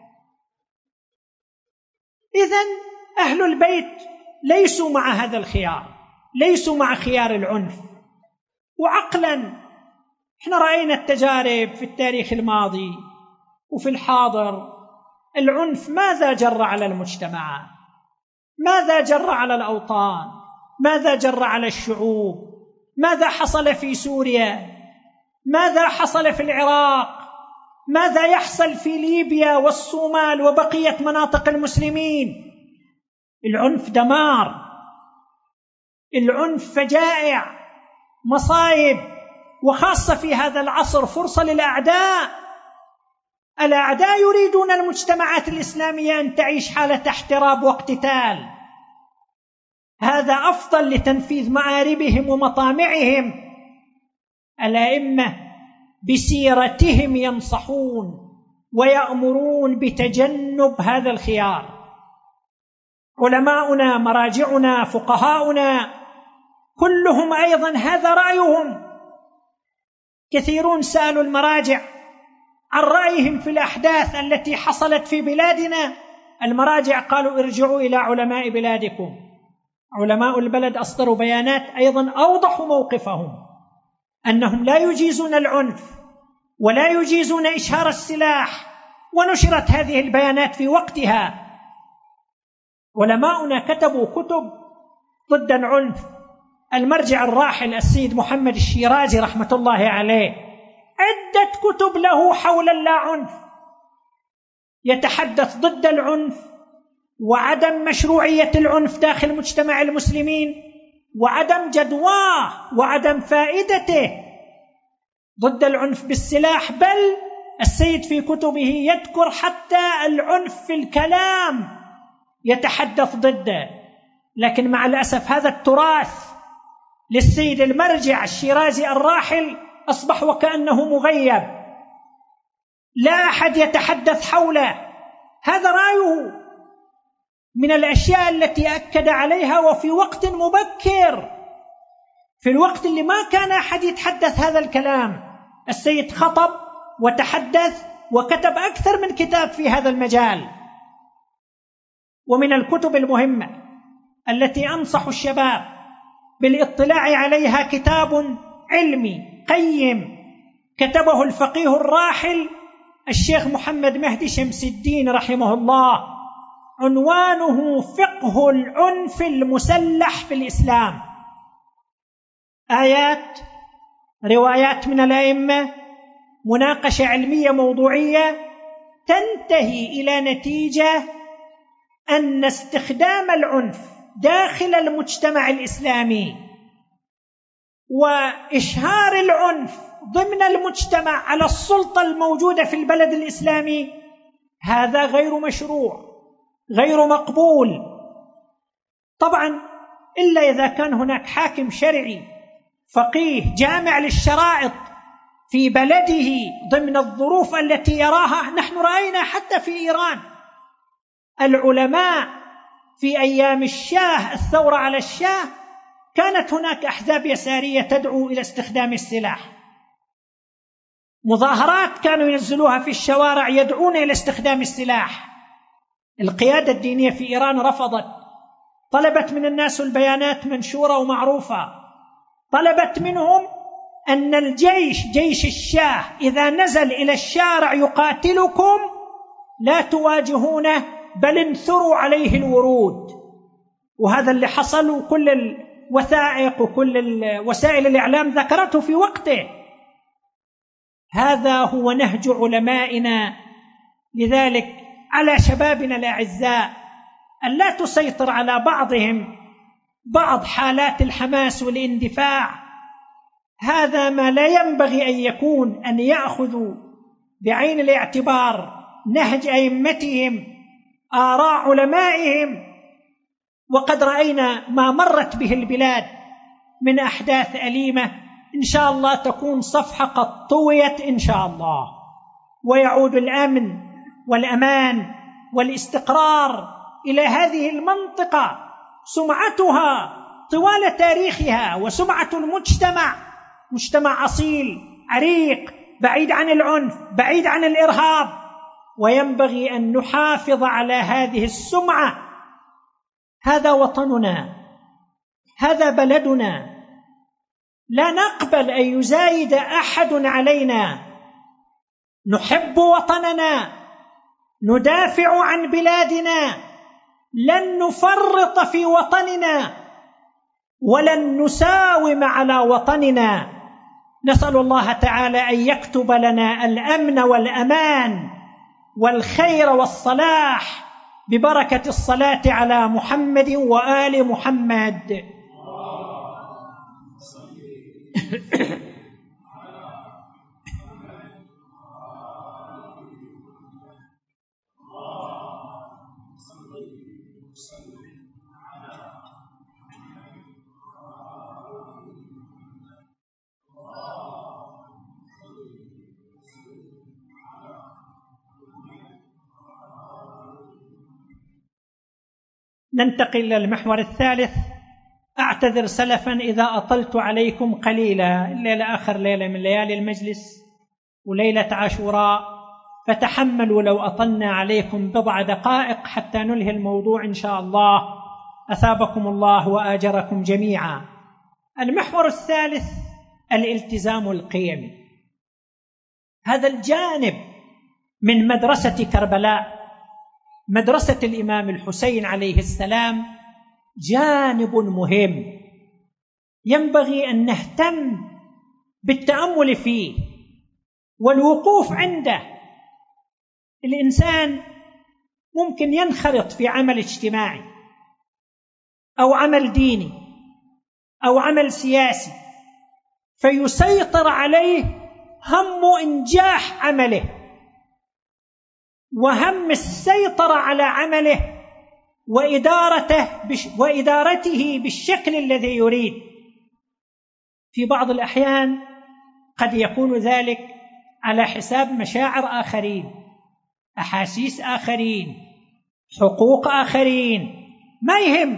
إذن أهل البيت ليسوا مع هذا الخيار، ليسوا مع خيار العنف. وعقلا احنا رأينا التجارب في التاريخ الماضي وفي الحاضر، العنف ماذا جر على المجتمعات؟ ماذا جر على الأوطان؟ ماذا جر على الشعوب؟ ماذا حصل في سوريا؟ ماذا حصل في العراق؟ ماذا يحصل في ليبيا والصومال وبقية مناطق المسلمين؟ العنف دمار، العنف فجائع، مصائب، وخاصة في هذا العصر فرصة للأعداء. الأعداء يريدون المجتمعات الإسلامية أن تعيش حالة احتراب واقتتال. هذا أفضل لتنفيذ مآربهم ومطامعهم. الأئمة بسيرتهم ينصحون ويأمرون بتجنب هذا الخيار. علماؤنا، مراجعنا، فقهاؤنا كلهم أيضا هذا رأيهم. كثيرون سألوا المراجع عن رأيهم في الأحداث التي حصلت في بلادنا. المراجع قالوا: ارجعوا إلى علماء بلادكم. علماء البلد أصدروا بيانات أيضا أوضحوا موقفهم، أنهم لا يجيزون العنف ولا يجيزون إشهار السلاح ونشرت هذه البيانات في وقتها. علماؤنا كتبوا كتب ضد العنف. المرجع الراحل السيد محمد الشيرازي رحمة الله عليه عدة كتب له حول اللاعنف، يتحدث ضد العنف وعدم مشروعية العنف داخل مجتمع المسلمين وعدم جدواه وعدم فائدته، ضد العنف بالسلاح. بل السيد في كتبه يذكر حتى العنف في الكلام يتحدث ضده. لكن مع الأسف هذا التراث للسيد المرجع الشيرازي الراحل أصبح وكأنه مغيب، لا أحد يتحدث حوله. هذا رأيه من الأشياء التي أكد عليها وفي وقت مبكر، في الوقت اللي ما كان أحد يتحدث هذا الكلام. السيد خطب وتحدث وكتب أكثر من كتاب في هذا المجال. ومن الكتب المهمة التي أنصح الشباب بالاطلاع عليها كتاب علمي قيم كتبه الفقيه الراحل الشيخ محمد مهدي شمس الدين رحمه الله، عنوانه فقه العنف المسلح في الإسلام. آيات، روايات من الأئمة، مناقشة علمية موضوعية تنتهي إلى نتيجة أن استخدام العنف داخل المجتمع الإسلامي وإشهار العنف ضمن المجتمع على السلطة الموجودة في البلد الإسلامي هذا غير مشروع، غير مقبول. طبعا إلا إذا كان هناك حاكم شرعي فقيه جامع للشرائط في بلده ضمن الظروف التي يراها. نحن رأينا حتى في إيران العلماء في أيام الشاه، الثورة على الشاه، كانت هناك أحزاب يسارية تدعو إلى استخدام السلاح، مظاهرات كانوا ينزلوها في الشوارع يدعون إلى استخدام السلاح. القيادة الدينية في إيران رفضت، طلبت من الناس البيانات منشورة ومعروفة، طلبت منهم أن الجيش، جيش الشاه، إذا نزل إلى الشارع يقاتلكم لا تواجهونه بل انثروا عليه الورود. وهذا اللي حصل، وكل الوثائق وكل وسائل الإعلام ذكرته في وقته. هذا هو نهج علمائنا. لذلك على شبابنا الأعزاء أن لا تسيطر على بعضهم بعض حالات الحماس والاندفاع. هذا ما لا ينبغي أن يكون، أن يأخذوا بعين الاعتبار نهج أئمتهم، آراء علمائهم. وقد رأينا ما مرت به البلاد من أحداث أليمة، إن شاء الله تكون صفحة قد طويت إن شاء الله، ويعود الأمن والأمان والاستقرار إلى هذه المنطقة، سمعتها طوال تاريخها وسمعة المجتمع مجتمع أصيل عريق بعيد عن العنف بعيد عن الإرهاب. وينبغي أن نحافظ على هذه السمعة. هذا وطننا، هذا بلدنا، لا نقبل أن يزايد أحد علينا. نحب وطننا، ندافع عن بلادنا، لن نفرط في وطننا ولن نساوم على وطننا. نسأل الله تعالى أن يكتب لنا الأمن والأمان والخير والصلاح ببركة الصلاة على محمد وآل محمد. ننتقل إلى المحور الثالث. أعتذر سلفا إذا أطلت عليكم قليلا، الليلة آخر ليلة من ليالي المجلس وليلة عاشوراء، فتحملوا لو أطلنا عليكم بضع دقائق حتى ننهي الموضوع إن شاء الله. أثابكم الله وآجركم جميعا. المحور الثالث الالتزام القيمي. هذا الجانب من مدرسة كربلاء، مدرسة الإمام الحسين عليه السلام، جانب مهم ينبغي أن نهتم بالتأمل فيه والوقوف عنده. الإنسان ممكن ينخرط في عمل اجتماعي أو عمل ديني أو عمل سياسي، فيسيطر عليه هم إنجاح عمله وهم السيطرة على عمله وإدارته بالشكل الذي يريد. في بعض الأحيان قد يكون ذلك على حساب مشاعر آخرين، أحاسيس آخرين، حقوق آخرين، ما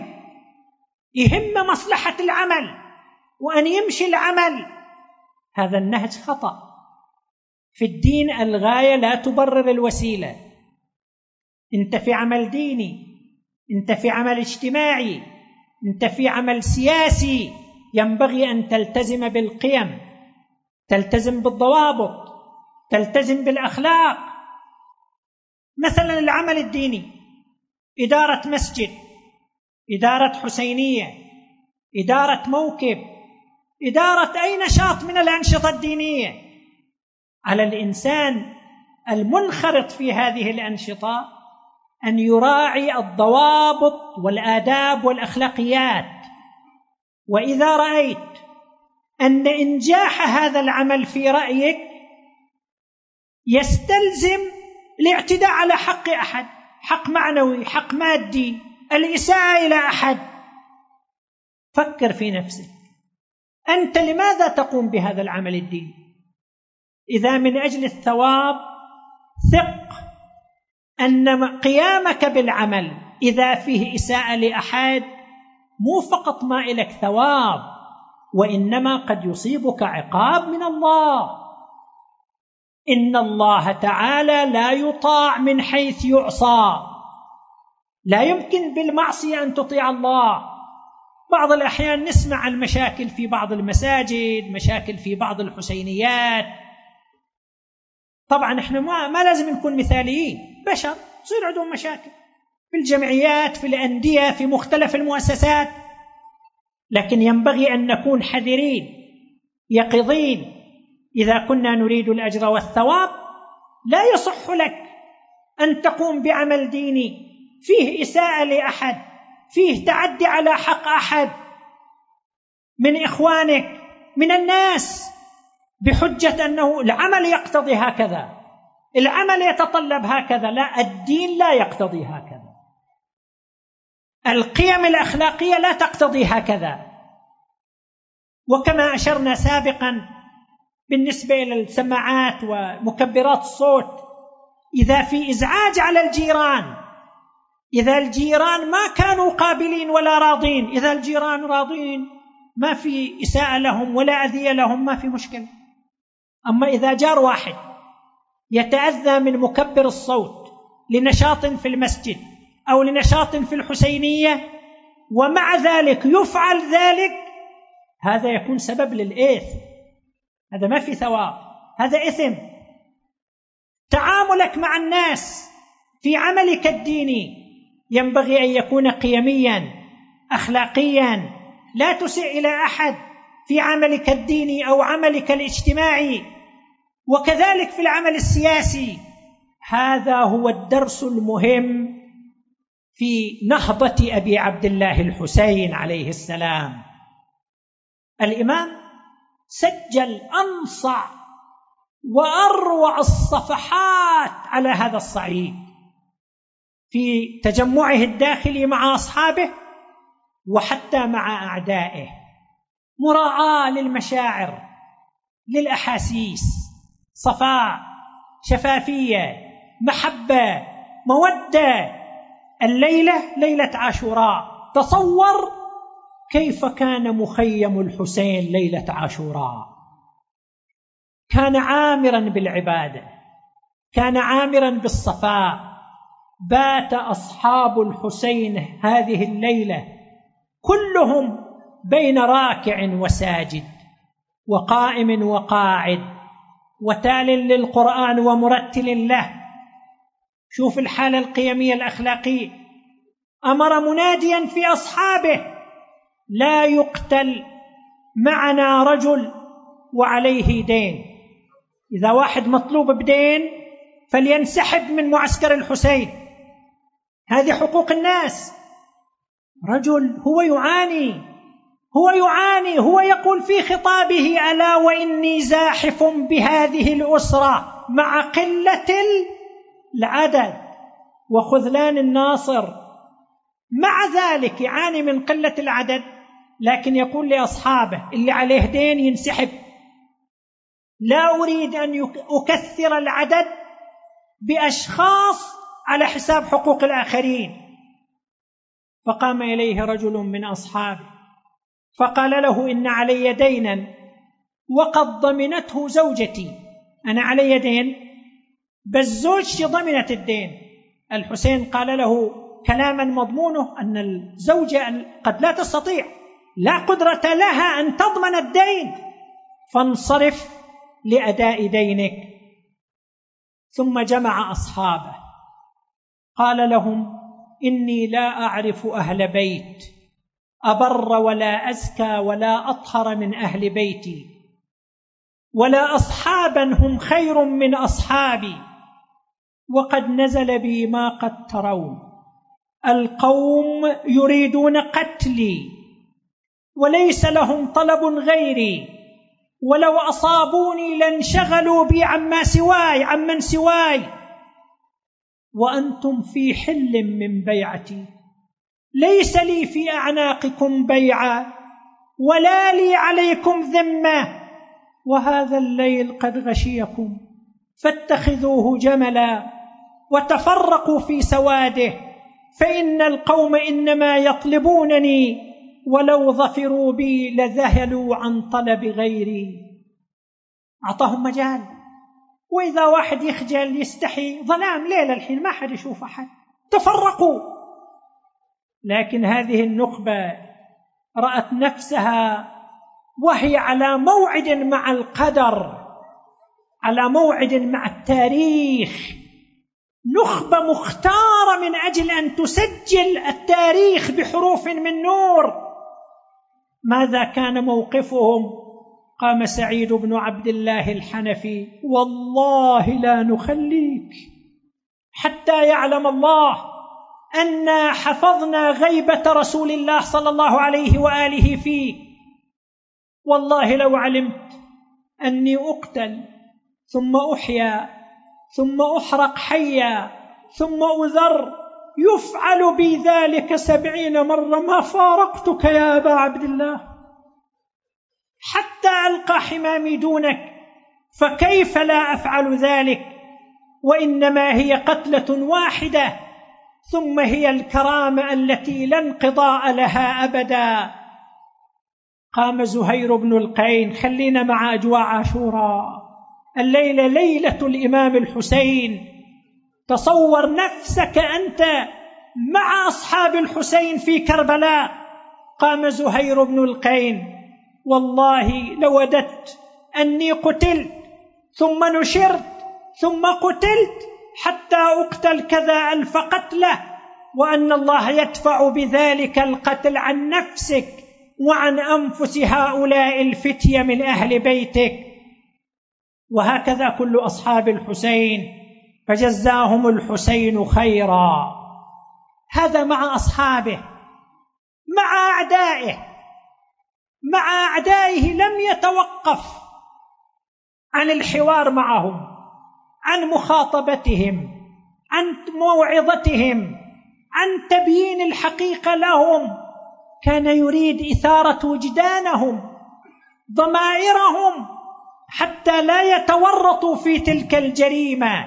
يهم مصلحة العمل وأن يمشي العمل. هذا النهج خطأ. في الدين الغاية لا تبرر الوسيلة. أنت في عمل ديني، أنت في عمل اجتماعي، أنت في عمل سياسي، ينبغي أن تلتزم بالقيم، تلتزم بالضوابط، تلتزم بالأخلاق. مثلا العمل الديني، إدارة مسجد، إدارة حسينية، إدارة موكب، إدارة أي نشاط من الأنشطة الدينية، على الإنسان المنخرط في هذه الأنشطة أن يراعي الضوابط والآداب والأخلاقيات. وإذا رأيت أن إنجاح هذا العمل في رأيك يستلزم الاعتداء على حق أحد، حق معنوي، حق مادي، الإساءة إلى أحد، فكر في نفسك، أنت لماذا تقوم بهذا العمل الديني؟ إذا من أجل الثواب، ثق أن قيامك بالعمل إذا فيه إساءة لأحد مو فقط ما إلك ثواب، وإنما قد يصيبك عقاب من الله. إن الله تعالى لا يطاع من حيث يعصى، لا يمكن بالمعصية أن تطيع الله. بعض الأحيان نسمع عن مشاكل في بعض المساجد، مشاكل في بعض الحسينيات. طبعا احنا ما لازم نكون مثاليين، بشر تصير عندهم مشاكل في الجمعيات، في الأندية، في مختلف المؤسسات، لكن ينبغي أن نكون حذرين يقظين. إذا كنا نريد الأجر والثواب لا يصح لك أن تقوم بعمل ديني فيه إساءة لأحد، فيه تعدي على حق أحد من إخوانك من الناس بحجة أنه العمل يقتضي هكذا، العمل يتطلب هكذا. لا، الدين لا يقتضي هكذا، القيم الأخلاقية لا تقتضي هكذا. وكما أشرنا سابقا بالنسبة إلى السماعات ومكبرات الصوت، إذا في إزعاج على الجيران، إذا الجيران ما كانوا قابلين ولا راضين، إذا الجيران راضين ما في إساءة لهم ولا أذية لهم، ما في مشكلة. أما إذا جار واحد يتأذى من مكبر الصوت لنشاط في المسجد أو لنشاط في الحسينية ومع ذلك يفعل ذلك، هذا يكون سبب للإثم، هذا ما في ثواب، هذا إثم. تعاملك مع الناس في عملك الديني ينبغي أن يكون قيميا أخلاقيا، لا تسيء إلى أحد في عملك الديني أو عملك الاجتماعي، وكذلك في العمل السياسي. هذا هو الدرس المهم في نهضة أبي عبد الله الحسين عليه السلام. الإمام سجل أنصع وأروع الصفحات على هذا الصعيد في تجمعه الداخلي مع أصحابه وحتى مع أعدائه. مراعاة للمشاعر، للأحاسيس، صفاء، شفافية، محبة، مودة. الليلة ليلة عاشوراء، تصور كيف كان مخيم الحسين ليلة عاشوراء. كان عامرا بالعبادة، كان عامرا بالصفاء. بات أصحاب الحسين هذه الليلة كلهم بين راكع وساجد وقائم وقاعد وتال للقرآن ومرتل له شوف الحالة القيمية الأخلاقية. أمر مناديا في أصحابه: لا يقتل معنا رجل وعليه دين. إذا واحد مطلوب بدين فلينسحب من معسكر الحسين، هذه حقوق الناس. رجل هو يعاني، هو يقول في خطابه: ألا وإني زاحف بهذه الأسرة مع قلة العدد وخذلان الناصر. مع ذلك يعاني من قلة العدد، لكن يقول لأصحابه اللي عليه دين ينسحب. لا أريد أن أكثر العدد بأشخاص على حساب حقوق الآخرين. فقام إليه رجل من أصحابه فقال له: إن علي دينا وقد ضمنته زوجتي. أنا علي دين بس زوجتي ضمنت الدين. الحسين قال له كلاما مضمونه أن الزوجة قد لا تستطيع، لا قدرة لها أن تضمن الدين، فانصرف لأداء دينك. ثم جمع أصحابه قال لهم: إني لا أعرف أهل بيت أبر ولا أزكى ولا أطهر من أهل بيتي، ولا أصحابا هم خير من أصحابي، وقد نزل بي ما قد ترون. القوم يريدون قتلي وليس لهم طلب غيري، ولو أصابوني لانشغلوا بي عمن سواي، وأنتم في حل من بيعتي، ليس لي في أعناقكم بيعة ولا لي عليكم ذمة، وهذا الليل قد غشيكم، فاتخذوه جملا وتفرقوا في سواده، فإن القوم إنما يطلبونني، ولو ظفروا بي لذهلوا عن طلب غيري. أعطاهم مجال. وإذا واحد يخجل يستحي، ظلام ليلة الحين ما حد يشوف أحد، تفرقوا. لكن هذه النخبة رأت نفسها وهي على موعد مع القدر، على موعد مع التاريخ، نخبة مختارة من أجل أن تسجل التاريخ بحروف من نور. ماذا كان موقفهم؟ قام سعيد بن عبد الله الحنفي: والله لا نخليك حتى يعلم الله أنا حفظنا غيبة رسول الله صلى الله عليه وآله فيه. والله لو علمت أني أقتل ثم أحيا ثم أحرق حيا ثم أذر يفعل بي ذلك 70 مرة ما فارقتك يا أبا عبد الله، حتى ألقى حمامي دونك، فكيف لا أفعل ذلك؟ وإنما هي قتلة واحدة، ثم هي الكرامة التي لا انقضاء لها أبدا. قام زهير بن القين، خلينا مع أجواء عاشوراء، الليلة ليلة الإمام الحسين، تصور نفسك أنت مع أصحاب الحسين في كربلاء. قام زهير بن القين: والله لوددت أني قتلت ثم نشرت ثم قتلت حتى أقتل كذا 1000 قتلة، وأن الله يدفع بذلك القتل عن نفسك وعن أنفس هؤلاء الفتية من أهل بيتك. وهكذا كل أصحاب الحسين، فجزاهم الحسين خيرا. هذا مع أصحابه. مع أعدائه لم يتوقف عن الحوار معهم، عن مخاطبتهم، عن موعظتهم، عن تبيين الحقيقة لهم. كان يريد إثارة وجدانهم، ضمائرهم، حتى لا يتورطوا في تلك الجريمة.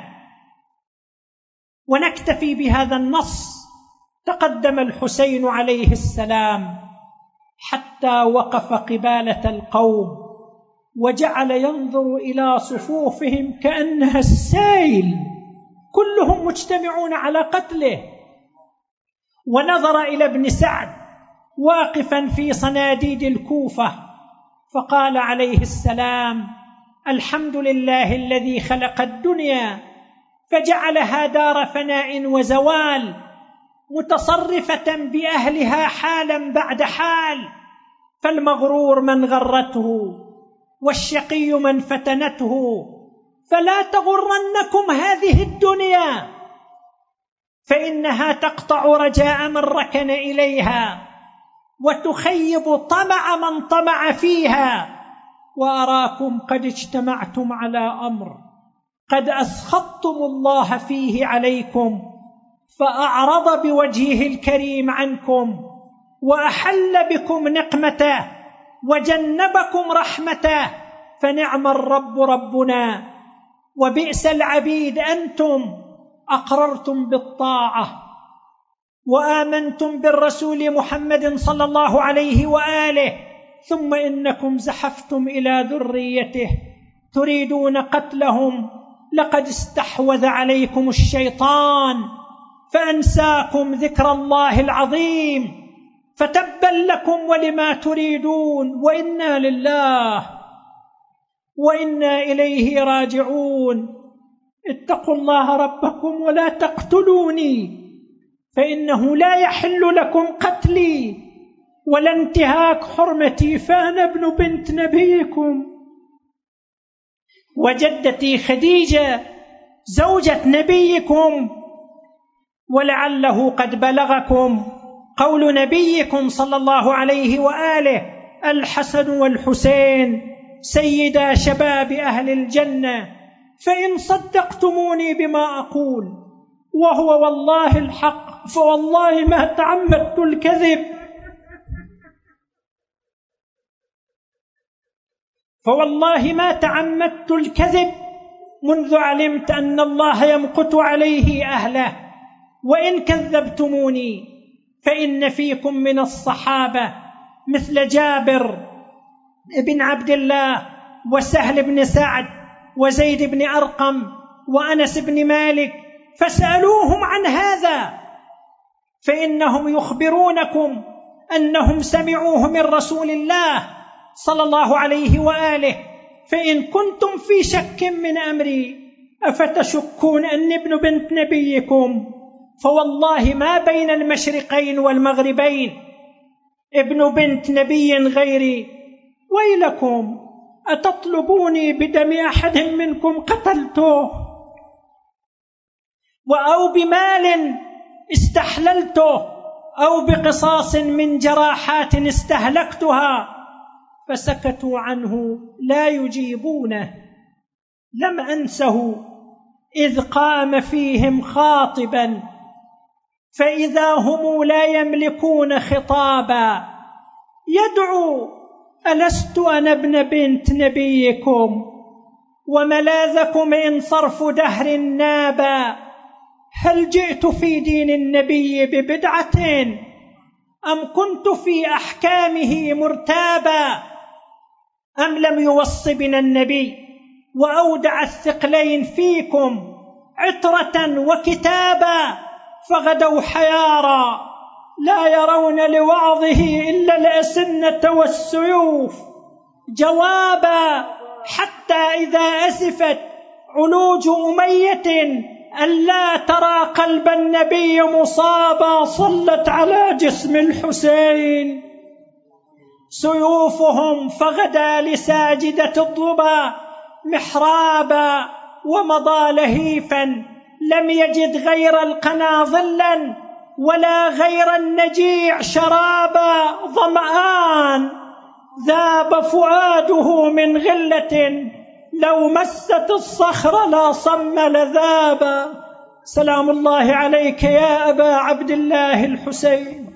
ونكتفي بهذا النص. تقدم الحسين عليه السلام حتى وقف قبالة القوم، وجعل ينظر إلى صفوفهم كأنها السيل، كلهم مجتمعون على قتله. ونظر إلى ابن سعد واقفا في صناديد الكوفة، فقال عليه السلام: الحمد لله الذي خلق الدنيا فجعلها دار فناء وزوال، متصرفة بأهلها حالا بعد حال. فالمغرور من غرته، والشقي من فتنته. فلا تغرنكم هذه الدنيا، فإنها تقطع رجاء من ركن إليها، وتخيب طمع من طمع فيها. وأراكم قد اجتمعتم على أمر قد أسخطتم الله فيه عليكم، فأعرض بوجهه الكريم عنكم، وأحل بكم نقمته، وجنبكم رحمته. فنعم الرب ربنا، وبئس العبيد أنتم. أقررتم بالطاعة وآمنتم بالرسول محمد صلى الله عليه وآله، ثم إنكم زحفتم إلى ذريته تريدون قتلهم. لقد استحوذ عليكم الشيطان فأنساكم ذكر الله العظيم، فتبا لكم ولما تريدون، وإنا لله وإنا إليه راجعون. اتقوا الله ربكم ولا تقتلوني، فإنه لا يحل لكم قتلي ولا انتهاك حرمتي، فأنا ابن بنت نبيكم. وجدتي خديجة زوجة نبيكم، ولعله قد بلغكم قول نبيكم صلى الله عليه وآله: الحسن والحسين سيدا شباب أهل الجنة. فإن صدقتموني بما أقول وهو والله الحق، فوالله ما تعمدت الكذب، فوالله ما تعمدت الكذب منذ علمت أن الله يمقت عليه أهله. وإن كذبتموني فإن فيكم من الصحابة مثل جابر بن عبد الله، وسهل بن سعد، وزيد بن أرقم، وأنس بن مالك، فاسألوهم عن هذا، فإنهم يخبرونكم أنهم سمعوه من رسول الله صلى الله عليه وآله. فإن كنتم في شك من أمري أفتشكون أني ابن بنت نبيكم، فوالله ما بين المشرقين والمغربين ابن بنت نبي غيري. ويلكم، أتطلبوني بدم أحد منكم قتلته، أو بمال استحللته، أو بقصاص من جراحات استهلكتها؟ فسكتوا عنه لا يجيبونه. لم أنسه إذ قام فيهم خاطبا، فإذا هم لا يملكون خطابا، يدعو: ألست أنا ابن بنت نبيكم وملاذكم إن صرف دهر نابا؟ هل جئت في دين النبي ببدعة أم كنت في أحكامه مرتابا؟ أم لم يوص بنا النبي وأودع الثقلين فيكم عترة وكتابا؟ فغدوا حيارى لا يرون لوعظه إلا الأسنة والسيوف جوابا، حتى إذا أسفت علوج أمية ألا ترى قلب النبي مصابا، صلت على جسم الحسين سيوفهم، فغدا لساجدة الضبا محرابا، ومضى لهيفا لم يجد غير القنا ظلا ولا غير النجيع شرابا. ظمآن ذاب فؤاده من غلة، لو مست الصخر لا صم لذابا. سلام الله عليك يا أبا عبد الله الحسين.